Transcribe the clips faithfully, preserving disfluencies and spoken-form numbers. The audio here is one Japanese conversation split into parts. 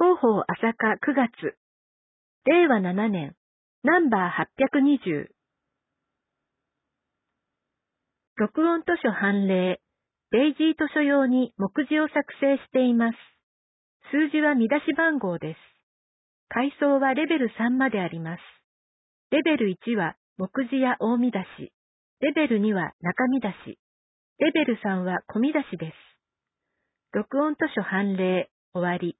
広報朝霞くがつ、れいわななねん、ナンバーはっぴゃくにじゅう。録音図書判例、デイジー図書用に目次を作成しています。数字は見出し番号です。階層はレベルさんまであります。レベルいちは目次や大見出し、レベルには中見出し、レベルさんは小見出しです。録音図書判例、終わり。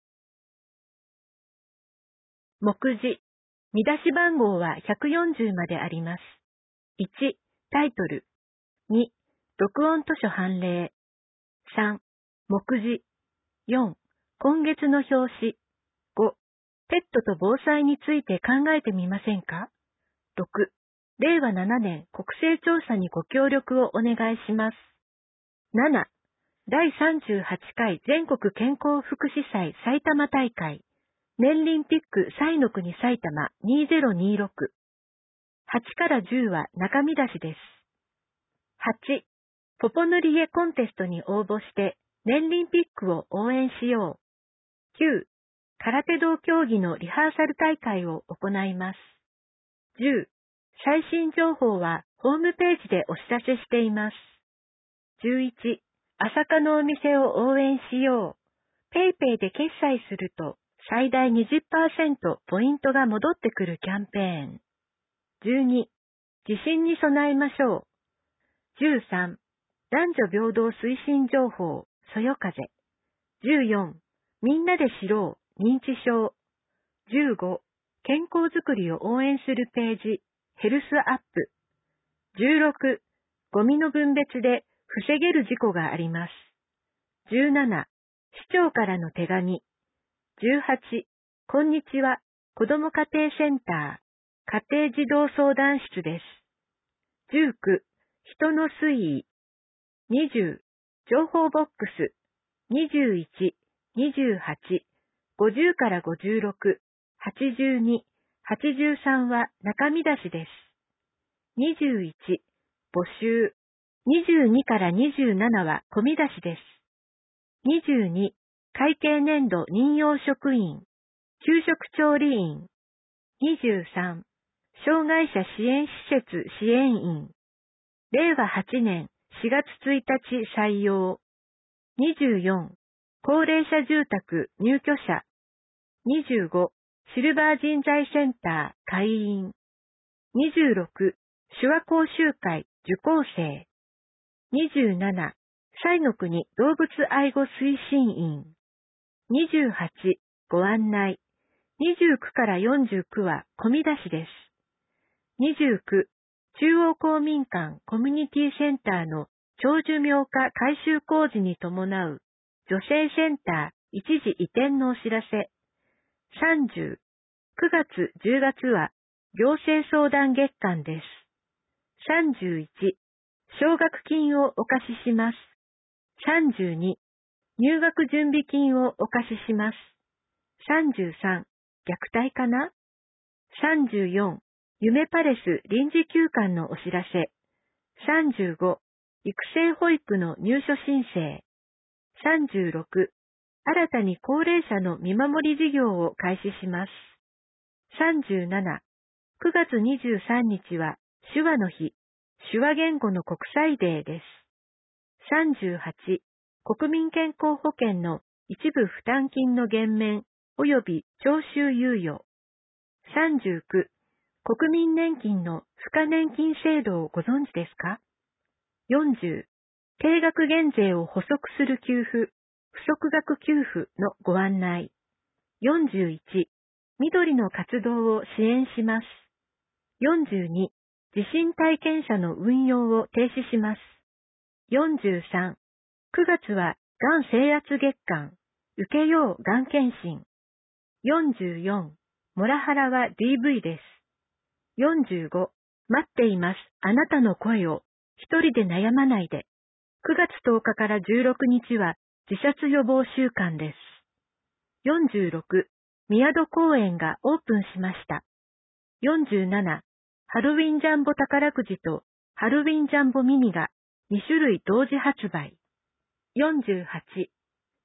目次、見出し番号はひゃくよんじゅうまであります。いち、タイトル。に、録音図書判例。さん、目次。よん、今月の表紙。ご、ペットと防災について考えてみませんか？ろく、れいわななねん国勢調査にご協力をお願いします。なな、だいさんじゅうはちかい全国健康福祉祭埼玉大会。年輪ピック彩の国埼玉にせんにじゅうろく。はちからじゅうは中見出しです。はち、ポポ塗り絵コンテストに応募して年輪ピックを応援しよう。きゅう、空手道競技のリハーサル大会を行います。じゅう、最新情報はホームページでお知らせしています。じゅういち、朝霞のお店を応援しよう。ペイペイで決済すると最大 にじゅっパーセント ポイントが戻ってくるキャンペーン。じゅうに、地震に備えましょう。じゅうさん、男女平等推進情報、そよ風。じゅうよん、みんなで知ろう、認知症。じゅうご、健康づくりを応援するページ、ヘルスアップ。じゅうろく、ゴミの分別で防げる事故があります。じゅうなな、市長からの手紙。じゅうはち、こんにちは、子ども家庭センター、家庭児童相談室です。じゅうく、人の推移。にじゅう、情報ボックス。にじゅういち、にじゅうはち、ごじゅうからごじゅうろく、はちじゅうに、はちじゅうさんは中見出しです。にじゅういち、募集。にじゅうにからにじゅうななは小見出しです。にじゅうに、会計年度任用職員、給食調理員。にじゅうさん、障害者支援施設支援員。れいわはちねんしがつついたち採用。にじゅうよん、高齢者住宅入居者。にじゅうご、シルバー人材センター会員。にじゅうろく、手話講習会受講生。にじゅうなな、彩の国動物愛護推進員。にじゅうはち、ご案内。にじゅうきゅうからよんじゅうきゅうは小見出しです。にじゅうきゅう、中央公民館コミュニティセンターの長寿命化改修工事に伴う女性センター一時移転のお知らせ。さんじゅう、くがつじゅうがつは行政相談月間です。さんじゅういち、奨学金をお貸しします。さんじゅうに、入学準備金をお貸しします。さんじゅうさん、虐待かな？さんじゅうよん、夢パレス臨時休館のお知らせ。さんじゅうご、育成保育の入所申請。さんじゅうろく、新たに高齢者の見守り事業を開始します。さんじゅうなな、くがつにじゅうさんにちは手話の日、手話言語の国際デーです。さんじゅうはち、国民健康保険の一部負担金の減免及び徴収猶予。さんじゅうきゅう、国民年金の付加年金制度をご存知ですか？よんじゅう、定額減税を補足する給付、不足額給付のご案内。よんじゅういち、緑の活動を支援します。よんじゅうに、地震体験者の運用を停止します。よんじゅうさん、くがつはがん征圧月間、受けようがん検診。よんじゅうよん、モラハラは ディーブイ です。よんじゅうご、待っています。あなたの声を。一人で悩まないで。くがつとおかからじゅうろくにちは自殺予防週間です。よんじゅうろく、宮戸公園がオープンしました。よんじゅうなな、ハロウィンジャンボ宝くじとハロウィンジャンボミニがにしゅるい同時発売。よんじゅうはち、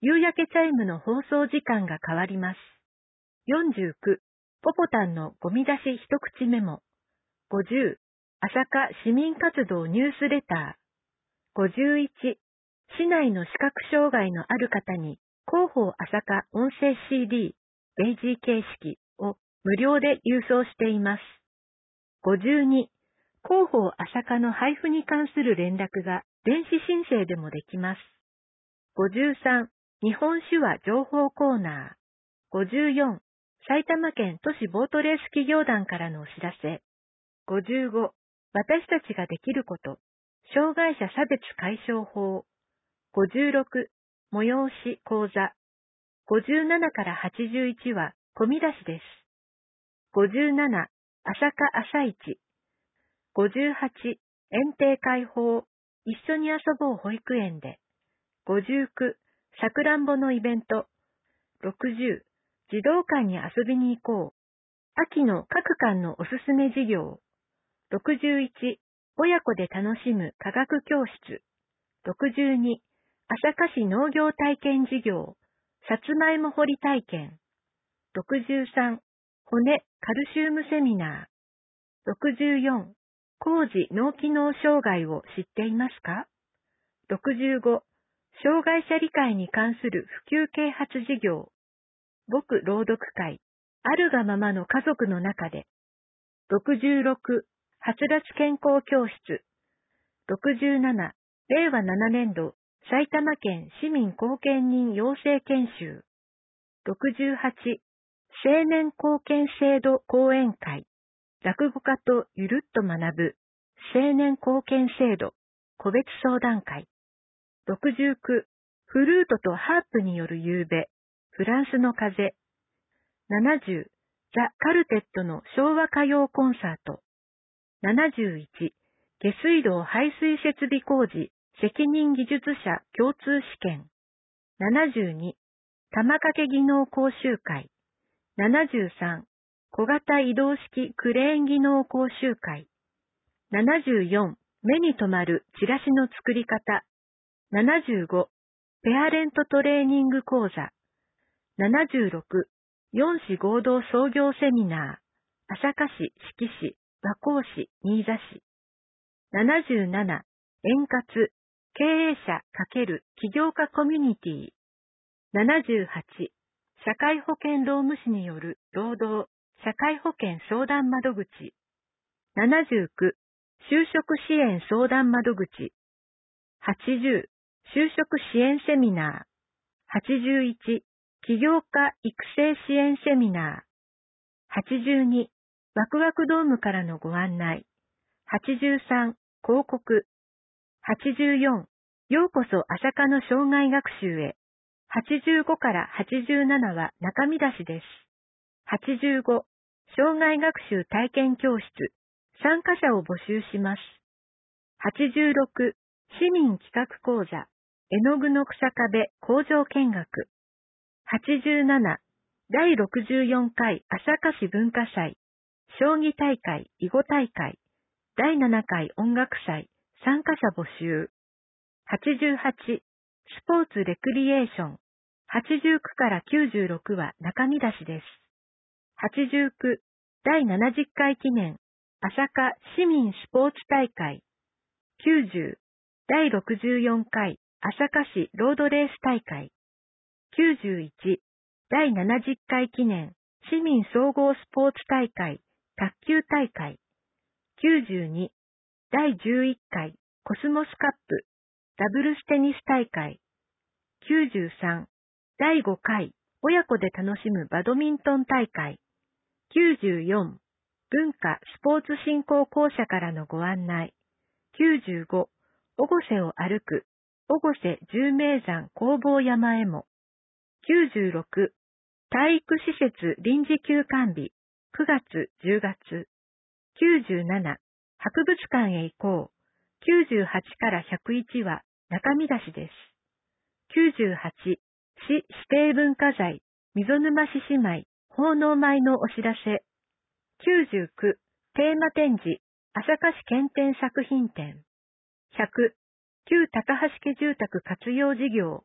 夕焼けチャイムの放送時間が変わります。よんじゅうきゅう、ポポタンのゴミ出し一口メモ。ごじゅう、朝霞市民活動ニュースレター。ごじゅういち、市内の視覚障害のある方に広報朝霞音声 シーディー、ベイジー形式を無料で郵送しています。ごじゅうに、広報朝霞の配布に関する連絡が電子申請でもできます。ごじゅうさん、日本手話情報コーナー。ごじゅうよん、埼玉県都市ボートレース企業団からのお知らせ。ごじゅうご、私たちができること。障害者差別解消法。ごじゅうろく、催し講座。ごじゅうななからはちじゅういちは込み出しです。ごじゅうなな、朝霞朝市。ごじゅうはち、園庭開放。一緒に遊ぼう保育園で。ごじゅうきゅう、さくらんぼのイベント。ろくじゅう、児童館に遊びに行こう。秋の各館のおすすめ事業。ろくじゅういち、親子で楽しむ科学教室。ろくじゅうに、朝霞市農業体験事業。さつまいも掘り体験。ろくじゅうさん、骨カルシウムセミナー。ろくじゅうよん、高次脳機能障害を知っていますか？ろくじゅうご、障害者理解に関する普及啓発事業。僕朗読会。あるがままの家族の中で。ろくじゅうろく、はつらつ健康教室。ろくじゅうなな、れいわななねんど埼玉県市民後見人養成研修。ろくじゅうはち、青年貢献制度講演会。落語家とゆるっと学ぶ青年貢献制度個別相談会。ろくじゅうきゅう、フルートとハープによる夕べ、フランスの風。ななじゅう、ザ・カルテットの昭和歌謡コンサート。ななじゅういち、下水道排水設備工事責任技術者共通試験。ななじゅうに、玉掛け技能講習会。ななじゅうさん、小型移動式クレーン技能講習会。ななじゅうよん、目に留まるチラシの作り方。ななじゅうご、ペアレントトレーニング講座。ななじゅうろく、よん市合同創業セミナー。朝霞市、志木市、和光市、新座市。ななじゅうなな、円滑、経営者×起業家コミュニティ。ななじゅうはち、社会保険労務士による労働、社会保険相談窓口。ななじゅうきゅう、就職支援相談窓口。はちじゅう、就職支援セミナー。はちじゅういち、起業家育成支援セミナー。はちじゅうに、ワクワクドームからのご案内。はちじゅうさん、広告。はちじゅうよん、ようこそ朝霞の障害学習へ。はちじゅうごからはちじゅうななは中身出しです。はちじゅうご、障害学習体験教室。参加者を募集します。はちじゅうろく、市民企画講座。絵の具の草壁工場見学。はちじゅうなな、だいろくじゅうよんかい朝霞市文化祭。将棋大会、囲碁大会。だいななかい音楽祭。参加者募集。はちじゅうはち、スポーツレクリエーション。はちじゅうきゅうからきゅうじゅうろくは中身出しです。はちじゅうきゅう、だいななじゅっかい記念。朝霞市民スポーツ大会。きゅうじゅう、だいろくじゅうよんかい朝霞市ロードレース大会。きゅうじゅういち、だいななじゅっかい記念。市民総合スポーツ大会。卓球大会。きゅうじゅうに、だいじゅういっかいコスモスカップ。ダブルステニス大会。きゅうじゅうさん、だいごかい親子で楽しむバドミントン大会。きゅうじゅうよん、文化スポーツ振興公社からのご案内。きゅうじゅうご、越生を歩く、越生十名山工房山へも。きゅうじゅうろく、体育施設臨時休館日、くがつ、じゅうがつ。きゅうじゅうなな、博物館へ行こう。きゅうじゅうはちからひゃくいちは中身出しです。きゅうじゅうはち、市指定文化財、溝沼獅子舞、奉納舞のお知らせ。きゅうじゅうきゅう、テーマ展示、朝霞市検定作品展。ひゃく、旧高橋家住宅活用事業、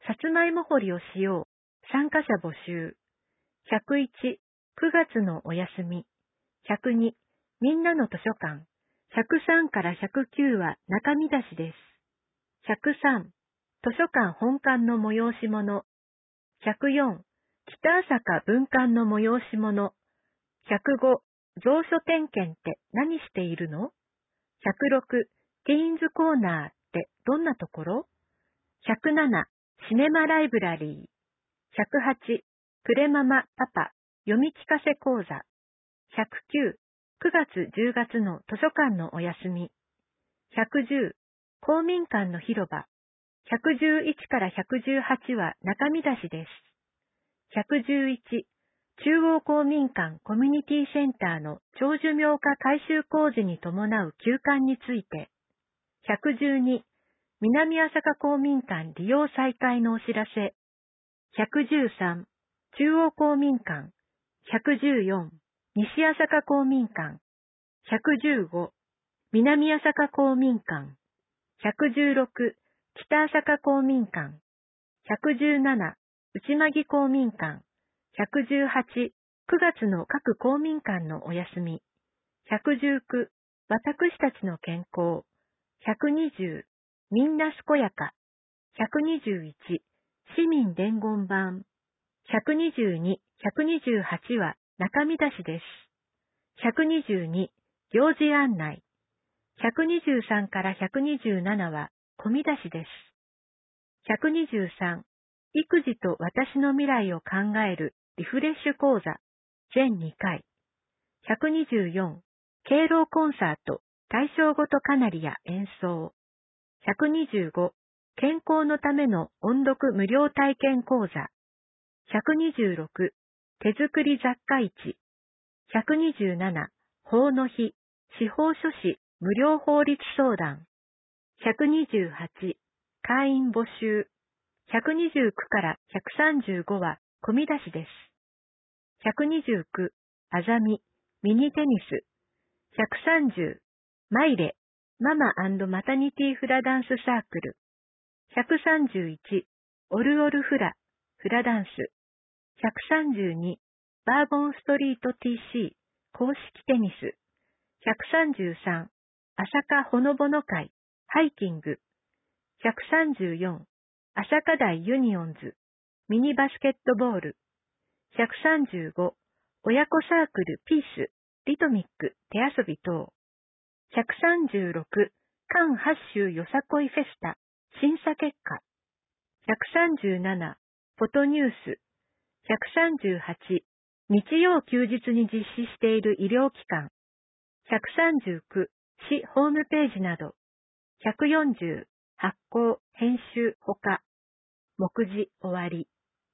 さつまいも掘りをしよう。参加者募集。ひゃくいち、くがつのお休み。ひゃくに、みんなの図書館。ひゃくさんからひゃくきゅうは中身出しです。ひゃくさん、図書館本館の催し物。ひゃくよん、北朝霞文館の催し物。ひゃくご、蔵書点検って何しているの？ひゃくろく、ティーンズコーナーってどんなところ？ひゃくなな、シネマライブラリー。ひゃくはち、プレママパパ読み聞かせ講座。ひゃくきゅう、くがつじゅうがつの図書館のお休み。ひゃくじゅう、公民館の広場。ひゃくじゅういちからひゃくじゅうはちは中身出しです。ひゃくじゅういち、中央公民館コミュニティセンターの長寿命化改修工事に伴う休館について。ひゃくじゅうに、南朝霞公民館利用再開のお知らせ。ひゃくじゅうさん、中央公民館。ひゃくじゅうよん、西朝霞公民館。ひゃくじゅうご、南朝霞公民館。ひゃくじゅうろく、北朝霞公民館。ひゃくじゅうなな、内間木公民館。ひゃくじゅうはち、くがつの各公民館のお休み。ひゃくじゅうきゅう、私たちの健康。ひゃくにじゅう、みんな健やか。ひゃくにじゅういち、市民伝言版。ひゃくにじゅうに、ひゃくにじゅうはちは中身出しです。ひゃくにじゅうに、行事案内。ひゃくにじゅうさんからひゃくにじゅうななは込み出しです。ひゃくにじゅうさん、育児と私の未来を考えるリフレッシュ講座、全にかい。ひゃくにじゅうよん、敬老コンサート、対象ごとカナリア演奏。ひゃくにじゅうご、健康のための音読無料体験講座。ひゃくにじゅうろく、手作り雑貨市。ひゃくにじゅうなな、法の日、司法書士無料法律相談。ひゃくにじゅうはち、会員募集。ひゃくにじゅうきゅうからひゃくさんじゅうごは込み出しです。ひゃくにじゅうきゅう、あざみ、ミニテニス。ひゃくさんじゅう、マイレ、ママ&マタニティフラダンスサークル。ひゃくさんじゅういち、オルオルフラ、フラダンス。ひゃくさんじゅうに、バーボンストリート ティーシー、公式テニス。ひゃくさんじゅうさん、朝霞ほのぼの会、ハイキング。ひゃくさんじゅうよん、朝霞台ユニオンズ、ミニバスケットボール。ひゃくさんじゅうご、親子サークルピース、リトミック、手遊び等。ひゃくさんじゅうろく、韓八州よさこいフェスタ、審査結果。ひゃくさんじゅうなな、フォトニュース。ひゃくさんじゅうはち、日曜休日に実施している医療機関。ひゃくさんじゅうきゅう、市ホームページなど。ひゃくよんじゅう、発行、編集、ほか。目次終わり。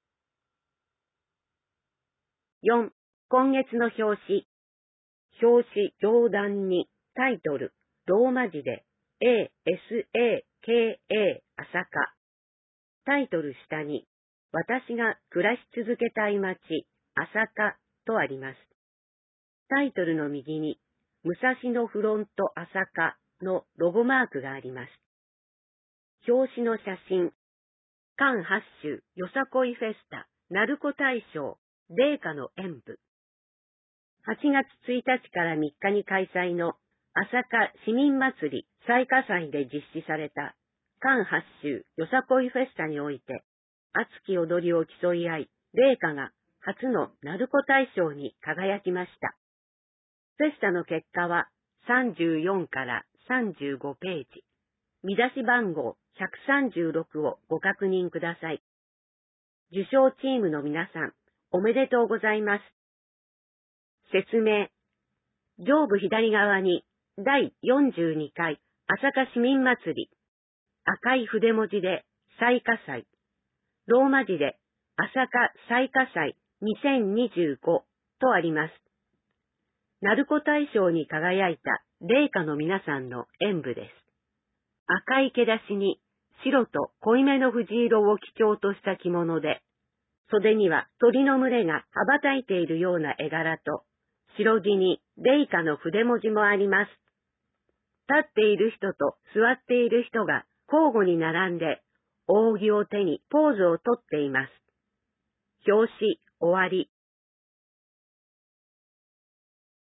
よん、今月の表紙。表紙上段にタイトル、ローマ字で エーエスエーケーエー 朝霞。タイトル下に、私が暮らし続けたい街、朝霞とあります。タイトルの右に、武蔵野フロント朝霞のロゴマークがあります。表紙の写真、韓八州よさこいフェスタ、鳴子大賞、麗華の演舞。はちがつついたちからみっかに開催の朝霞市民祭り最下祭で実施された韓八州よさこいフェスタにおいて、熱き踊りを競い合い、麗華が初の鳴子大賞に輝きました。フェスタの結果はさんじゅうよんからさんじゅうごページ。見出し番号ひゃくさんじゅうろくをご確認ください。受賞チームの皆さん、おめでとうございます。説明。上部左側にだいよんじゅうにかい朝霞市民祭り。赤い筆文字で最下祭。ローマ字で朝霞最下祭にせんにじゅうごとあります。鳴子大賞に輝いた麗華の皆さんの演舞です。赤い毛出しに白と濃いめの藤色を基調とした着物で、袖には鳥の群れが羽ばたいているような絵柄と、白地に麗華の筆文字もあります。立っている人と座っている人が交互に並んで、 扇を手にポーズをとっています。表紙終わり。